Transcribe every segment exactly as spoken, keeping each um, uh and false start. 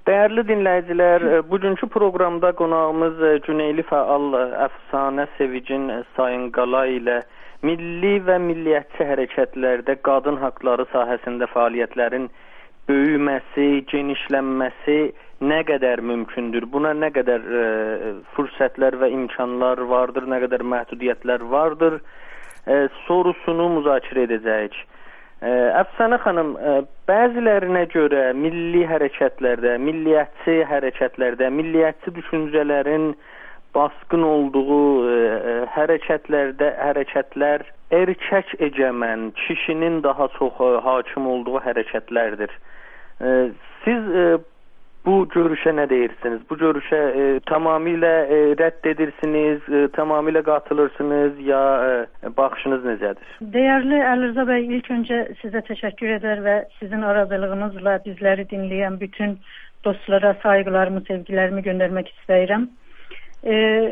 Değerli dinləyicilər, bugünkü proqramda qonağımız Güneyli fəal Əfsanə Sevicin Sayınqala ilə milli və milliyyətçi hərəkətlərdə qadın haqları sahəsində fəaliyyətlərin böyüməsi, genişlənməsi nə qədər mümkündür? Buna nə qədər e, fürsətlər və imkanlar vardır, nə qədər məhdudiyyətlər vardır e, sorusunu müzakirə edəcəyik. E, Əfsanə xanım, e, bəzilərinə görə milli hərəkətlərdə, milliyyətçi hərəkətlərdə, milliyyətçi düşüncələrin baskın olduğu e, hərəkətlərdə hərəkətlər erkək egəmən, kişinin daha çox e, hakim olduğu hərəkətlərdir. E, siz e, bu görüşə nə deyirsiniz? Bu görüşə e, tamamilə e, rədd edirsiniz, e, tamamilə qatılırsınız ya e, baxışınız necədir? Değerli Əlirza bəy, ilk öncə sizə təşəkkür edər və sizin aracılığınızla bizləri dinləyən bütün dostlara saygılarımı, sevgilərimi göndərmək istəyirəm. E,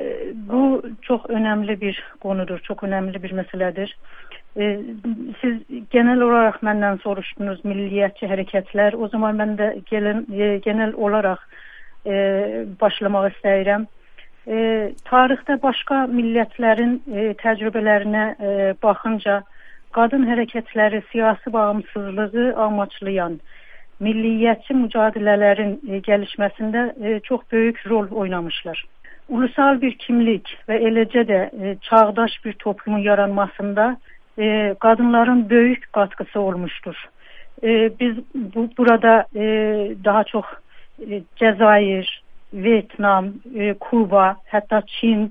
bu çox önemli bir konudur, çok önemli bir meseledir. E, siz genel olarak benden soruştunuz milliyetçi hareketler. O zaman ben de gelen, e, genel olarak e, başlamak istəyirəm. E, tarixte başka milletlerin e, tecrübelerine e, bakınca kadın hareketleri siyasi bağımsızlığı amaçlayan milliyetçi mücadelelerin e, gelişmesinde e, çok büyük rol oynamışlar. Ulusal bir kimlik ve eləcə de e, çağdaş bir toplumun yaranmasında e, kadınların büyük katkısı olmuştur. E, biz bu, burada e, daha çok e, Cezayir, Vietnam, e, Kuba, hatta Çin,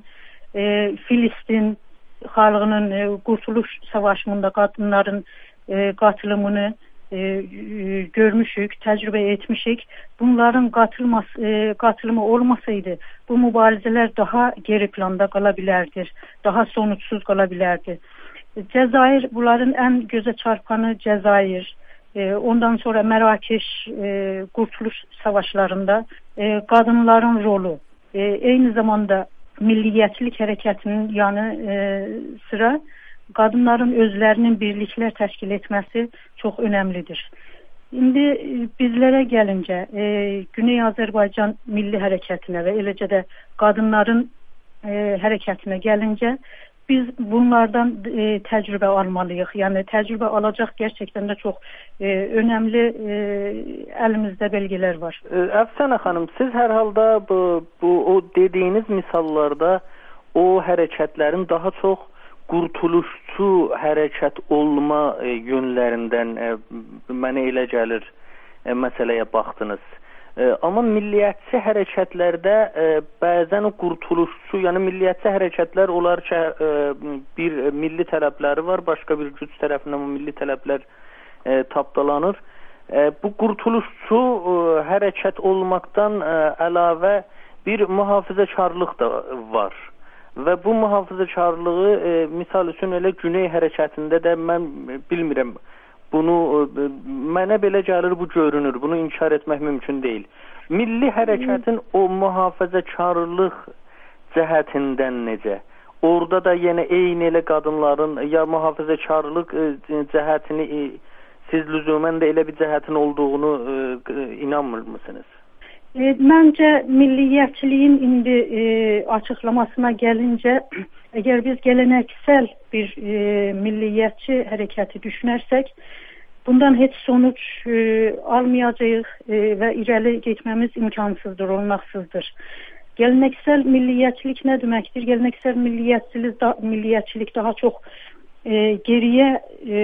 e, Filistin halkının e, Kurtuluş Savaşı'nda kadınların e, katılımını e, görmüşük, tecrübe etmişik. Bunların katılması, e, katılımı olmasaydı bu mübarizeler daha geri planda kalabilirdi, daha sonuçsuz kalabilirdi. Cezayir, bunların en göze çarpanı Cezayir. E, ondan sonra Merakeş e, Kurtuluş Savaşlarında e, kadınların rolü. E, aynı zamanda milliyetçilik hareketinin yanı e, sıra kadınların özlerinin birlikler teşkil etmesi çok önemlidir. Şimdi bizlere gelince e, Güney Azerbaycan Milli Hareketine ve eləcə de kadınların e, hareketine gelince biz bunlardan e, tecrübe almalıyız. Yani tecrübe alacak gerçekten de çok e, önemli e, elimizde belgeler var. Əfsanə xanım, siz hər halda bu, bu o dediğiniz misallarda o hareketlerin daha çok qurtuluşçu hərəkət olma e, yönlərindən e, mənə elə gəlir e, məsələyə baxdınız. E, amma milliyyətçi hərəkətlərdə e, bəzən o qurtuluşçu, yəni milliyyətçi hərəkətlər olar ki, e, bir milli tələbləri var, başqa bir güc tərəfindən o milli tələblər e, tapdalanır. E, bu qurtuluşçu e, hərəkət olmaqdan e, əlavə bir mühafizəkarlıq da var. Və bu mühafizəkarlığı e, misal üçün elə Güney hərəkətində də mən bilmirəm. Bunu e, mənə belə gəlir, bu görünür. Bunu inkar etmək mümkün deyil. Milli hərəkətin o mühafizəkarlıq cəhətindən necə? Orada da yenə eyni elə qadınların ya mühafizəkarlıq e, cəhətini e, siz lüzumən də elə bir cəhətin olduğunu e, inanmır mısınız? E, bence milliyetçiliğin indi e, açıklamasına gelince eğer biz geleneksel bir e, milliyetçi hareketi düşünürsek bundan hiç sonuç e, almayacağız e, ve ileri gitmemiz imkansızdır, olmaksızdır. Geleneksel milliyetçilik ne demektir? Geleneksel milliyetçilik, da, milliyetçilik daha çok e, geriye e,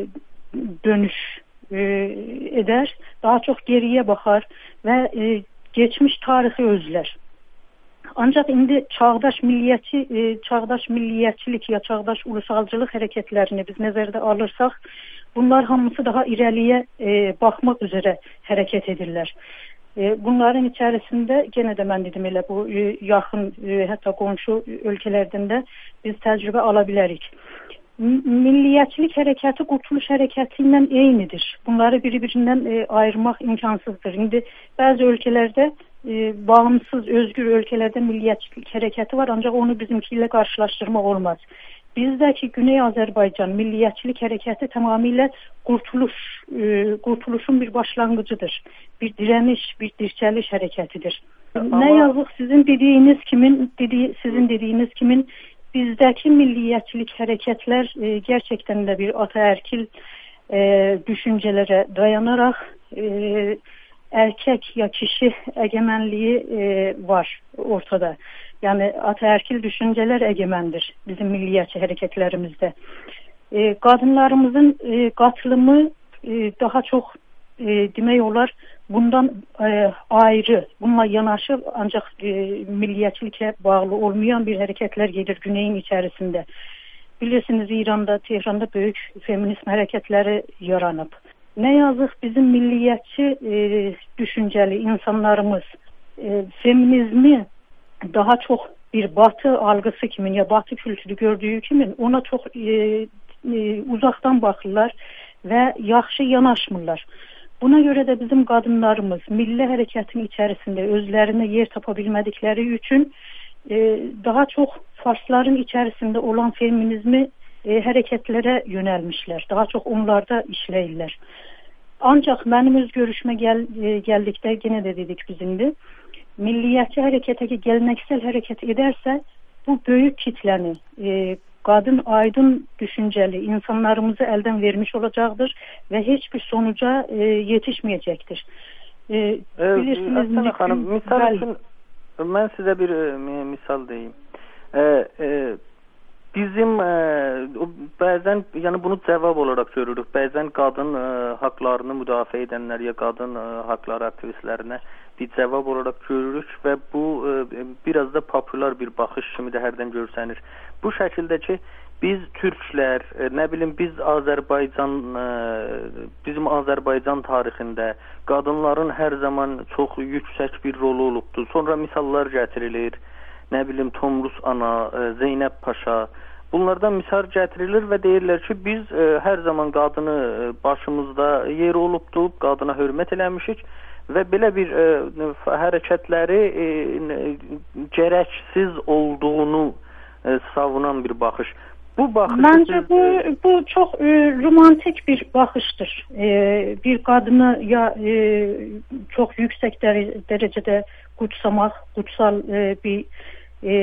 dönüş e, eder, daha çok geriye bakar ve e, geçmiş tarihi özler. Ancak indi çağdaş milliyetçi, e, çağdaş milliyetçilik ya çağdaş ulusalcılık hareketlerini biz nəzərdə alırsak, bunlar hamısı daha ileriye e, bakmak üzere hareket edirlər. E, bunların içerisinde gene de mən dedim elə bu e, yaxın e, hatta komşu ülkelerden de biz tecrübe alabilirik. Milliyetçilik hareketi Kurtuluş hareketiyle eynidir. Bunları birbirinden e, ayırmak imkansızdır. Şimdi bazı ülkelerde e, bağımsız, özgür ülkelerde milliyetçilik hareketi var ancak onu bizimkiyle karşılaştırmak olmaz. bizdeki Güney Azerbaycan Milliyetçilik Hareketi tamamıyla kurtuluş, e, kurtuluşun bir başlangıcıdır. Bir direniş, bir dirçeliş hareketidir. Ama... Ne yazık sizin dediğiniz kimin, dediği, sizin dediğiniz kimin bizdeki milliyetçilik hareketler e, gerçekten de bir ataerkil e, düşüncelere dayanarak e, erkek ya kişi egemenliği e, var ortada. Yani ataerkil düşünceler egemendir bizim milliyetçi hareketlerimizde. E, kadınlarımızın e, katılımı e, daha çok e, demək olar bundan e, ayrı, bununla yanaşı ancak e, milliyetçiliğe bağlı olmayan bir hareketler gelir güneyin içerisinde. Bilirsiniz İran'da, Tehran'da büyük feminist hareketleri yaranıp. Ne yazık bizim milliyetçi e, düşünceli insanlarımız e, feminizmi daha çok bir batı algısı kimin ya batı kültürü gördüğü kimin ona çok e, e, uzaktan bakırlar ve yaxşı yanaşmırlar. Buna göre de bizim kadınlarımız milli hareketin içerisinde özlerine yer tapabilmedikleri için e, daha çok Farsların içerisinde olan feminizmi e, hareketlere yönelmişler. Daha çok onlarda işleyirler. Ancak benim öz görüşme gel, e, geldikte yine de dedik bizimdi. Milliyetçi hareketeki geleneksel hareket ederse bu büyük kitleni e, kadın aydın düşünceli insanlarımızı elden vermiş olacaktır ve hiçbir sonuca e, yetişmeyecektir. E, ee, bilirsiniz Aslan Hanım, misal için ben size bir e, misal diyeyim. Ee, e, bizim e, bazen yani bunu cevap olarak görürük. Bazen kadın e, haklarını müdafaa edenler ya kadın e, hakları aktivistlerine bir cevap olarak görürük ve bu e, biraz da popüler bir bakış kimi də hərdən görsənir. Bu şəkildə ki biz Türklər, e, nə bilim biz Azərbaycan e, bizim Azərbaycan tarixində qadınların hər zaman çox yüksək bir rolu olubdur. Sonra misallar gətirilir. Nə bilim Tomrus ana, e, Zeynəb Paşa. Bunlardan misal gətirilir və deyirlər ki biz e, hər zaman qadını e, başımızda yer olubdur, qadına hörmət eləmişik. Və belə bir e, hərəkətləri e, gərəksiz olduğunu e, savunan bir baxış. Bu bakış bence siz... bu bu çok e, romantik bir bakıştır. E, bir kadını ya e, çok yüksek dere, derecede kutsamak, kutsal e, bir e,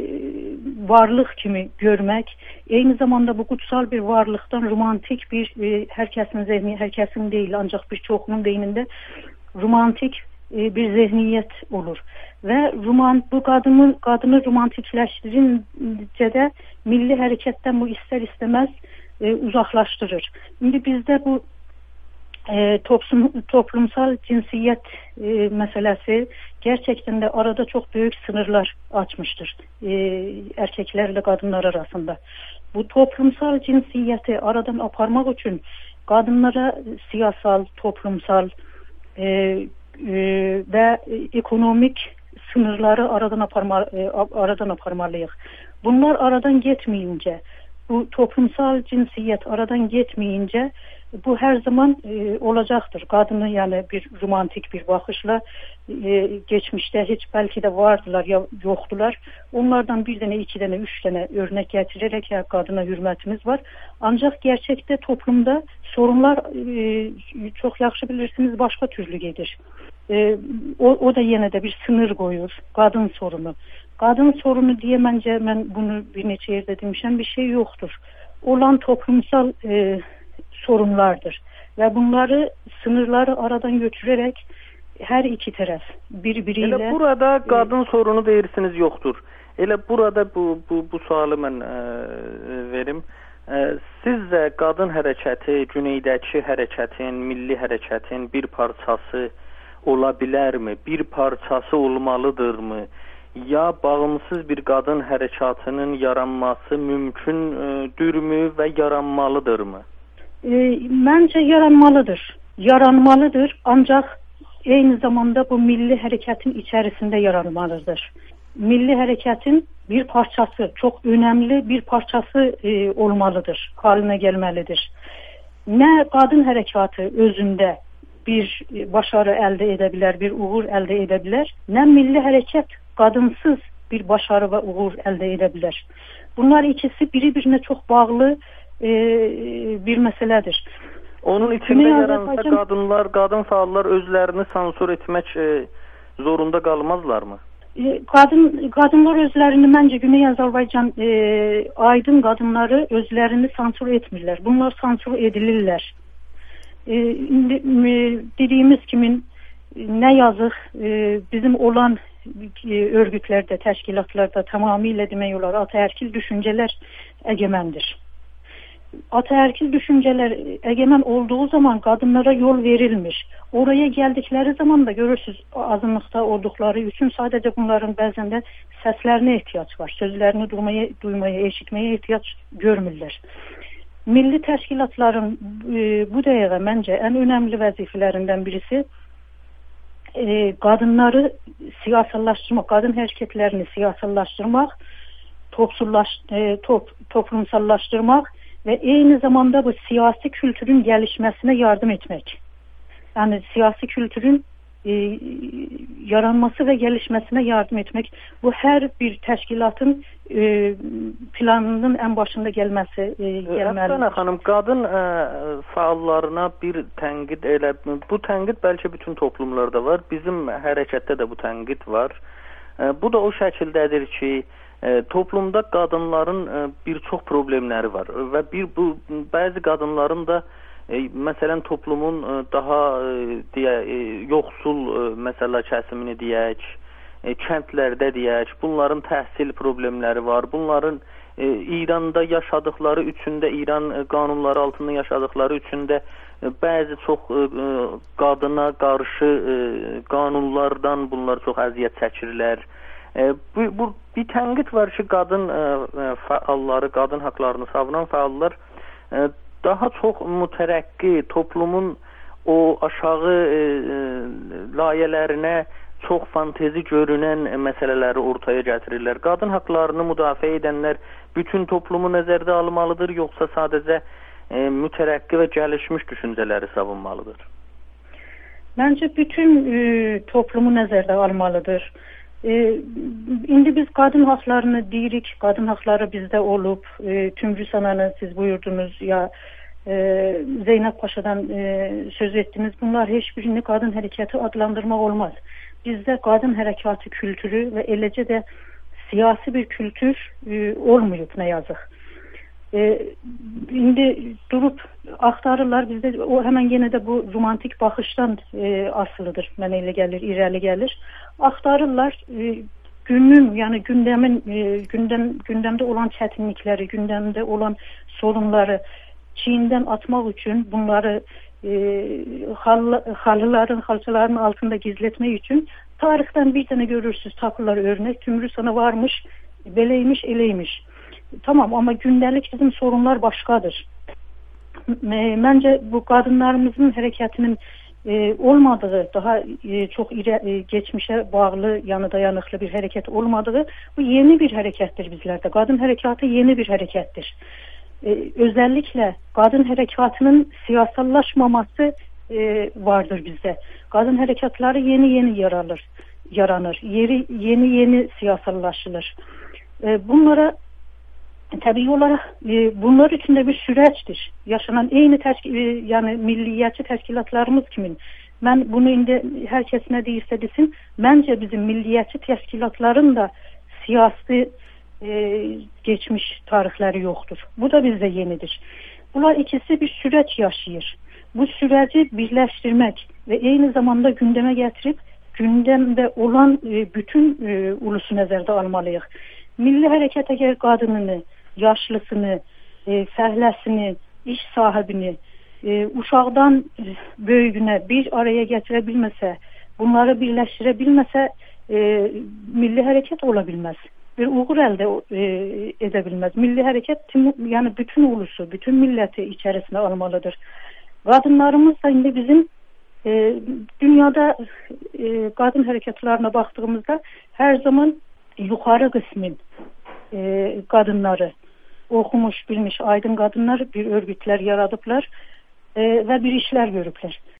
varlık kimi görmek, aynı zamanda bu kutsal bir varlıktan romantik bir e, herkesin zihni, herkesin değil ancak birçoğunun beyninde romantik e, bir zihniyet olur. Ve roman, bu kadının kadını romantikleştirince de milli hareketten bu ister istemez e, uzaklaştırır. Şimdi bizde bu e, toplum, toplumsal cinsiyet e, meselesi gerçekten de arada çok büyük sınırlar açmıştır e, erkeklerle kadınlar arasında. Bu toplumsal cinsiyeti aradan aparmak için kadınlara siyasal, toplumsal e, e, ve ekonomik sınırları aradan aparma, e, aradan aparmalıyıq. Bunlar aradan geçmeyince, bu toplumsal cinsiyet aradan geçmeyince bu her zaman e, olacaktır. Kadını yani bir romantik bir bakışla e, geçmişte hiç belki de vardılar ya yoktular. Onlardan bir tane, iki tane, üç tane örnek getirerek ya kadına hürmetimiz var. Ancak gerçekte toplumda sorunlar e, çok yaxşı bilirsiniz başka türlü gelir. E, o, o da yine de bir sınır koyur. Kadın sorunu. Kadın sorunu diye bence ben bunu bir neçə yerde demişim bir şey yoktur. Olan toplumsal e, sorunlardır. Ve bunları sınırları aradan götürerek her iki taraf birbiriyle... Elə burada kadın e, sorunu deyirsiniz yoktur. Elə burada bu, bu, bu sualı ben e, verim. E, sizce kadın hareketi, güneydeki hareketin, milli hareketin bir parçası olabilir mi? Bir parçası olmalıdır mı? Ya bağımsız bir kadın harekatının yaranması mümkündür mü ve yaranmalıdır mı? E, bence yaranmalıdır. Yaranmalıdır ancak aynı zamanda bu milli hareketin içerisinde yaranmalıdır. Milli hareketin bir parçası, çok önemli bir parçası e, olmalıdır, haline gelmelidir. Ne kadın harekatı özünde bir başarı elde edebilir, bir uğur elde edebilir, ne milli hareket kadınsız bir başarı ve uğur elde edebilir. Bunlar ikisi biri-birine çok bağlı e, bir meseledir. Onun içinde yaransa Azərbaycan... qadınlar, qadın fəallar özlərini sansur etmək e, zorunda qalmazlarmı? E, qadın qadınlar özlərini, məncə Güney Azərbaycan e, aydın qadınları özlərini sansur etmirlər. Bunlar sansur edilirlər. E, indi e, dediyimiz kimi nə yazıq e, bizim olan e, örgütlərdə, təşkilatlarda tamamilə demək olar ataerkil düşüncələr əgəməndir. Ataerkil düşünceler egemen olduğu zaman kadınlara yol verilmiş. Oraya geldikleri zaman da görürsünüz azınlıkta oldukları için sadece bunların bazen de seslerine ihtiyaç var. Sözlerini duymaya, duymaya, eşitmeye ihtiyaç görmürler. Milli teşkilatların e, bu dəqiqə bence en önemli vəzifələrindən birisi e, kadınları siyasallaştırmak, kadın hareketlerini siyasallaştırmak, topsullaş, e, top, toplumsallaştırmak ve aynı zamanda bu siyasi kültürün gelişmesine yardım etmek. Yani siyasi kültürün e, yaranması ve gelişmesine yardım etmek. Bu her bir teşkilatın e, planının en başında gelmesi e, gelmelidir. Əfsanə xanım, qadın e, fəallarına bir tənqid elə, bu tənqid bəlkə bütün toplumlarda var. Bizim hərəkətdə də bu tənqid var. E, bu da o şəkildədir ki, E, toplumda qadınların e, bir çox problemləri var və bir bu bəzi qadınların da e, məsələn toplumun e, daha e, deyə, e, yoxsul e, məsələ kəsimini deyək, e, kəndlərdə deyək, bunların təhsil problemləri var. Bunların e, İranda yaşadıkları üçün də İran e, qanunları altında yaşadıkları üçün də e, bəzi çox e, qadına qarşı e, qanunlardan bunlar çox əziyyət çəkirlər. E, bu, bu bir tənqid var ki, qadın e, fəalları, qadın haqlarını savunan fəallar e, daha çox mütərəqqi toplumun o aşağı e, e, layələrinə çox fantezi görünən e, məsələləri ortaya gətirirlər. Qadın haqlarını müdafiə edənlər bütün toplumu nəzərdə almalıdır, yoxsa sadəcə e, mütərəqqi və gəlişmiş düşüncələri savunmalıdır? Məncə bütün e, toplumu nəzərdə almalıdır. Ee, indi biz kadın haklarını deyirik, kadın hakları bizde olup, e, Tümrü Sanan'ı siz buyurdunuz ya e, Zeynep Paşa'dan e, söz ettiniz. Bunlar hiçbirini kadın harekatı adlandırmak olmaz. Bizde kadın harekatı kültürü ve eləcə de siyasi bir kültür e, olmuyor ne yazık. E, indi durup aktarırlar bizde, o hemen yine de bu romantik bakıştan e, asılıdır. Mənə elə gəlir, irəli gəlir. Aktarırlar e, günün yani gündemin e, gündem gündemde olan çetinlikleri, gündemde olan sorunları çiğinden atmak için bunları e, hal, halıların, halçaların altında gizletmek için tarihten bir tane görürsüz tapırlar örnek. Tümrü Sana varmış, beleymiş, eleymiş. Tamam ama gündelik bizim sorunlar başkadır. Bence bu kadınlarımızın hareketinin e, olmadığı, daha e, çok ire, e, geçmişe bağlı, yanı dayanıklı bir hareket olmadığı, bu yeni bir harekettir bizlerde. Kadın harekatı yeni bir harekettir. E, özellikle kadın harekatının siyasallaşmaması e, vardır bizde. Kadın harekatları yeni yeni yaralır, yaranır, yeri, yeni yeni siyasallaşılır. E, bunlara tabii olarak e, bunlar için de bir süreçtir. Yaşanan aynı teşkil, e, yani milliyetçi teşkilatlarımız kimin? Ben bunu indi herkes ne deyirse desin. Bence bizim milliyetçi teşkilatların da siyasi e, geçmiş tarihleri yoktur. Bu da bizde yenidir. Bunlar ikisi bir süreç yaşayır. Bu süreci birleştirmek ve aynı zamanda gündeme getirip gündemde olan e, bütün e, ulusu nəzərdə almalıyıq. Milli hareket eğer kadınını, yaşlısını, e, fəhləsini, iş sahibini, e, uşaqdan böyüğüne bir araya getirebilmese, bunları birleştirebilmese e, milli hareket olabilmez. Bir uğur elde e, edebilmez. Milli hareket tüm, yani bütün ulusu, bütün milleti içerisine almalıdır. Kadınlarımız da indi bizim e, dünyada e, kadın hareketlerine baktığımızda her zaman yukarı kısmın e, kadınları, okumuş, bilmiş, aydın kadınlar bir örgütler yaradıplar e, ve bir işler görüpler.